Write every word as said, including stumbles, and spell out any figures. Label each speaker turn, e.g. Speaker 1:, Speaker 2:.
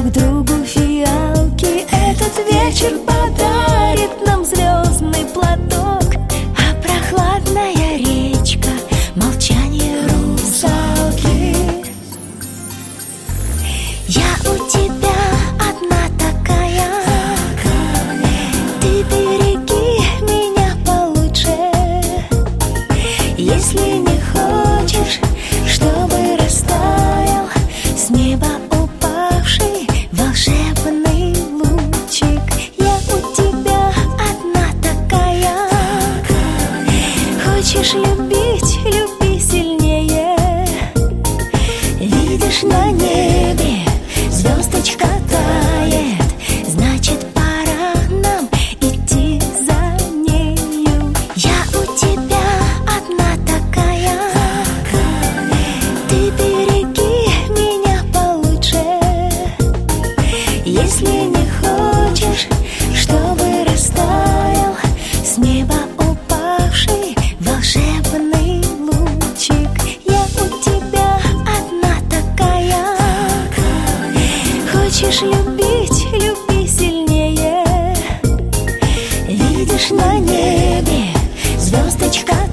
Speaker 1: друг другу фиалки. Этот вечер подарит нам звездный платок, а прохладная речка — молчание русалки. Я у тебя одна такая, ты береги меня получше. Если не хочешь, чтобы растаял с неба упавший волшебный лучик. Я у тебя одна такая. Хочешь любить, люби сильнее. Видишь, на небе звездочка тает, значит, пора нам идти за нею. Я у тебя одна такая, ты береги меня получше. Если не хочешь, чтобы растаял с неба упавший волшебный лучик. Я у тебя одна такая. Хочешь любить, люби сильнее. Видишь, на небе звездочка